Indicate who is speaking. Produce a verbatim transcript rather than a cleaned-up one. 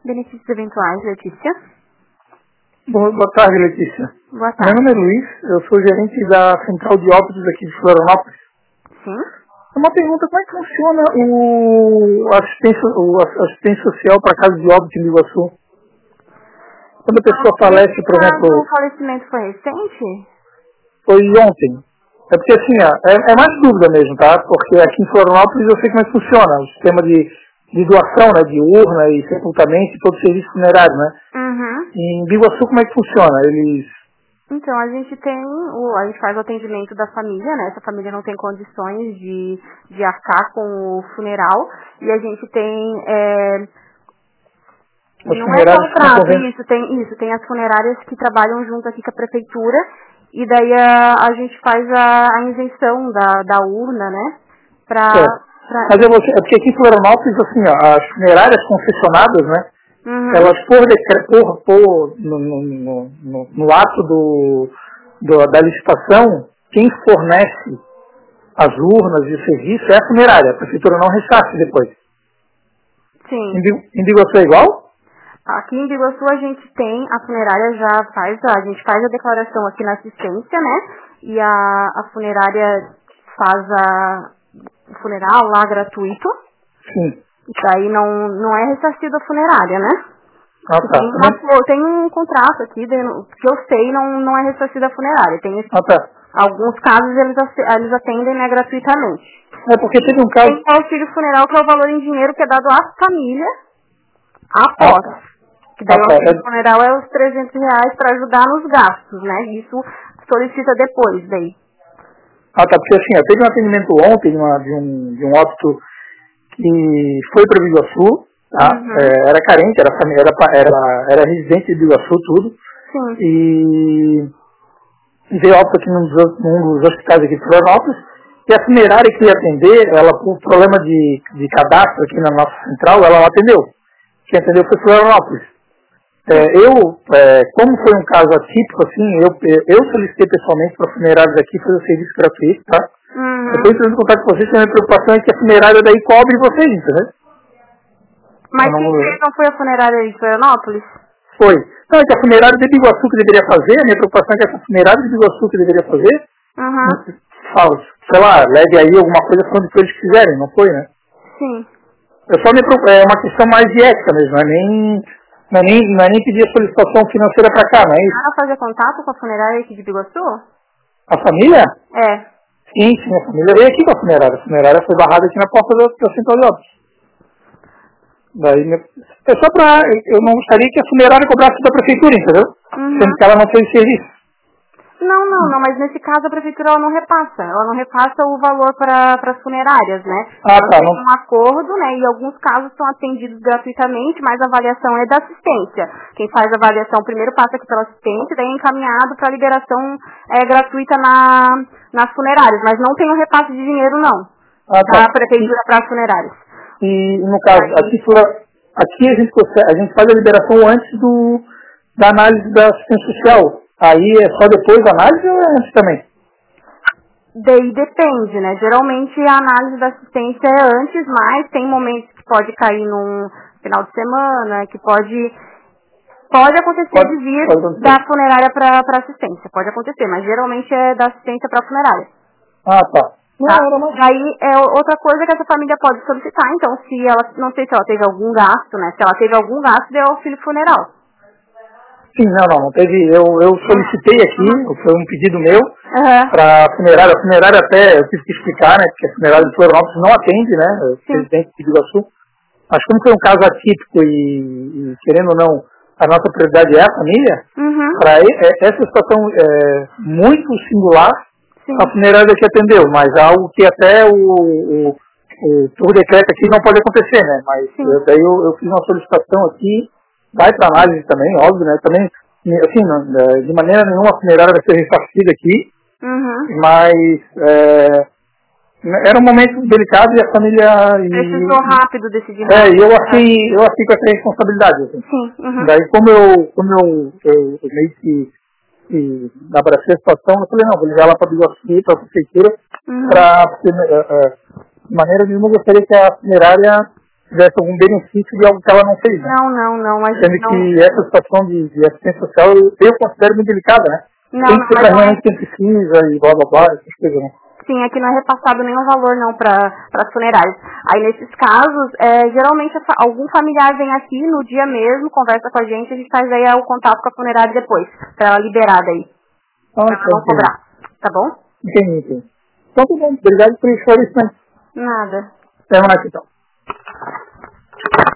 Speaker 1: Benefícios eventuais, Letícia.
Speaker 2: Boa, boa tarde, Letícia.
Speaker 1: Boa tarde.
Speaker 2: Meu nome é Luiz, eu sou gerente da Central de Óbitos aqui de Florianópolis.
Speaker 1: Sim.
Speaker 2: Uma pergunta, como é que funciona o assistência, o assistência social para casos de óbito em Iguaçu? Quando a pessoa falece, por exemplo...
Speaker 1: O falecimento foi recente?
Speaker 2: Foi ontem. É porque assim, ó, é, é mais dúvida mesmo, tá? Porque aqui em Florianópolis eu sei como é que funciona. O sistema de, de doação, né? De urna e sepultamento e todo o serviço funerário, né?
Speaker 1: Uhum.
Speaker 2: E em Iguaçu como é que funciona? Eles...
Speaker 1: Então, a gente tem, o, a gente faz o atendimento da família, né? Essa família não tem condições de, de arcar com o funeral. E a gente tem... É,
Speaker 2: Os
Speaker 1: não é contrato,
Speaker 2: conven...
Speaker 1: isso tem, isso, tem as funerárias que trabalham junto aqui com a prefeitura. E daí a, a gente faz a, a isenção da, da urna, né? Pra, pra...
Speaker 2: Mas eu vou, é porque aqui em Florianópolis, assim, ó, as funerárias concessionadas, né?
Speaker 1: Uhum.
Speaker 2: Elas, por, por, por no, no, no, no ato do, do, da licitação, quem fornece as urnas e o serviço é a funerária. A prefeitura não ressarce depois.
Speaker 1: Sim.
Speaker 2: Em Biguaçu é igual?
Speaker 1: Aqui em Biguaçu a gente tem, a funerária já faz, a gente faz a declaração aqui na assistência, né? E a, a funerária faz a, o funeral lá gratuito.
Speaker 2: Sim.
Speaker 1: E daí não, não é ressarcido a funerária, né?
Speaker 2: Ah, tá.
Speaker 1: Tem, uma, tem um contrato aqui, de, que eu sei, não, não é ressarcido a funerária. Tem esse,
Speaker 2: ah, tá.
Speaker 1: alguns casos eles, eles atendem, né, gratuitamente.
Speaker 2: É porque teve um caso...
Speaker 1: Tem o auxílio funeral, que é o valor em dinheiro que é dado à família após.
Speaker 2: Ah, tá.
Speaker 1: Que daí
Speaker 2: ah,
Speaker 1: o
Speaker 2: tá.
Speaker 1: auxílio funeral é os trezentos reais para ajudar nos gastos, né? Isso solicita depois daí.
Speaker 2: Ah, tá. Porque assim, ó, teve um atendimento ontem de, uma, de, um, de um óbito que foi para Biguaçu, tá?
Speaker 1: Uhum.
Speaker 2: É, era carente, era, era, era, era residente de Biguaçu, tudo.
Speaker 1: Sim.
Speaker 2: E veio óbito aqui num dos, num dos hospitais aqui de Florianópolis. E a funerária que ia atender, ela, por problema de, de cadastro aqui na nossa central, ela não atendeu. Quem atendeu foi Florianópolis. É, eu, é, como foi um caso atípico, assim, eu, eu solicitei pessoalmente para funerários aqui fazer o serviço gratuito, tá?
Speaker 1: Uhum.
Speaker 2: Eu estou entrando em contato com vocês, porque a minha preocupação é que a funerária daí cobre vocês, entendeu?
Speaker 1: Mas
Speaker 2: não,
Speaker 1: quem fez não foi a funerária de Florianópolis?
Speaker 2: Foi. Não, é que a funerária de Biguaçu que deveria fazer, a minha preocupação é que essa funerária de Biguaçu que deveria fazer,
Speaker 1: Uhum.
Speaker 2: fala, sei lá, leve aí alguma coisa quando eles quiserem, não foi, né?
Speaker 1: Sim.
Speaker 2: Eu só me preocupo, é uma questão mais de ética mesmo, não é nem, não é nem, não é nem pedir a solicitação financeira para cá, não é isso?
Speaker 1: Ela fazia contato com a funerária aqui de Biguaçu?
Speaker 2: A família?
Speaker 1: É.
Speaker 2: Sim, sim, a família veio aqui com a funerária. A funerária foi barrada aqui na porta da, da Central de Óbitos. Daí, é só pra... Eu não gostaria que a funerária cobrasse da prefeitura, entendeu?
Speaker 1: Uhum.
Speaker 2: Sendo que ela não fez serviço.
Speaker 1: Não, não, não, mas nesse caso a prefeitura ela não repassa. Ela não repassa o valor para as funerárias, né?
Speaker 2: Ah,
Speaker 1: ela
Speaker 2: tá.
Speaker 1: tem
Speaker 2: Não...
Speaker 1: um acordo, né? E alguns casos são atendidos gratuitamente, mas a avaliação é da assistência. Quem faz a avaliação primeiro passa aqui pela assistência, daí é encaminhado para a liberação é, gratuita na, nas funerárias. Mas não tem um repasse de dinheiro, não.
Speaker 2: Ah, tá.
Speaker 1: Da prefeitura para as funerárias.
Speaker 2: E, no caso,
Speaker 1: Aí...
Speaker 2: aqui, aqui a, gente, a gente faz a liberação antes do, da análise da assistência social. Aí é só depois da análise ou é antes também?
Speaker 1: Daí depende, né? Geralmente a análise da assistência é antes, mas tem momentos que pode cair num final de semana, que pode... Pode acontecer
Speaker 2: pode,
Speaker 1: de vir
Speaker 2: pode
Speaker 1: da funerária para assistência. Pode acontecer, mas geralmente é da assistência para funerária.
Speaker 2: Ah, tá. Não,
Speaker 1: Tá?
Speaker 2: não, não.
Speaker 1: Daí é outra coisa que essa família pode solicitar, então se ela, não sei se ela teve algum gasto, né? Se ela teve algum gasto, deu auxílio funeral.
Speaker 2: Sim, não, não, não teve. Eu, eu solicitei aqui, foi um pedido meu,
Speaker 1: Uhum.
Speaker 2: para a funerária. A funerária até, eu tive que explicar, né, porque a funerária de Florianópolis não atende, né, o presidente de Iguaçu. Mas como foi um caso atípico e, e, querendo ou não, a nossa prioridade é a família,
Speaker 1: Uhum.
Speaker 2: para essa situação é, muito singular,
Speaker 1: Sim.
Speaker 2: a funerária que atendeu, mas algo que até o, o, o por decreto aqui não pode acontecer, né, mas eu, daí eu, eu fiz uma solicitação aqui, vai para análise também, óbvio, né? Também, assim, não, de maneira nenhuma a funerária vai ser ressarcida aqui,
Speaker 1: Uhum.
Speaker 2: mas é, era um momento delicado e a família...
Speaker 1: Precisou
Speaker 2: e,
Speaker 1: rápido decidir.
Speaker 2: É, e eu achei, eu achei com essa responsabilidade. Assim.
Speaker 1: Sim. Uhum.
Speaker 2: Daí, como eu, como eu, eu, eu meio que, que abracei a situação, eu falei, não, vou ligar lá para a Biguaçu, para a prefeitura,
Speaker 1: Uhum.
Speaker 2: para, porque, é, é, de maneira nenhuma eu gostaria que a funerária tivesse algum benefício de algo que ela não fez. Né?
Speaker 1: Não, não, não. Mas
Speaker 2: Sendo
Speaker 1: não...
Speaker 2: que essa situação de, de assistência social eu, eu considero muito delicada, né?
Speaker 1: Não,
Speaker 2: Tem
Speaker 1: não,
Speaker 2: que ser
Speaker 1: mas
Speaker 2: pra
Speaker 1: não é...
Speaker 2: realmente quem precisa e blá blá blá, essas coisas, né?
Speaker 1: Sim, aqui não é repassado nenhum valor não para as funerárias. Aí nesses casos, é, geralmente algum familiar vem aqui no dia mesmo, conversa com a gente, a gente faz aí o contato com a funerária depois, para ela liberar daí.
Speaker 2: Ah,
Speaker 1: Pra ela não cobrar, tá bom?
Speaker 2: Entendi, entendi. Então tá bom, obrigado por esclarecimento.
Speaker 1: Nada.
Speaker 2: Até mais então.